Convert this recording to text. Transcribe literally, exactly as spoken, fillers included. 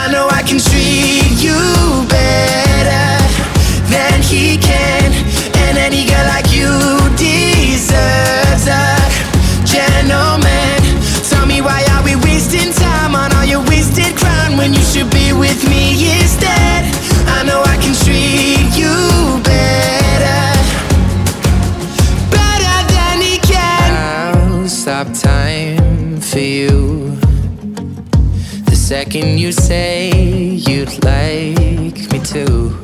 know I can treat you better than he can, and any girl like you deserves a gentleman. Tell me, why are we wasting time on all your wasted crown when you should be with me instead? I know I can treat you better, better than he can. I'll stop time for you the second you say you'd like me to.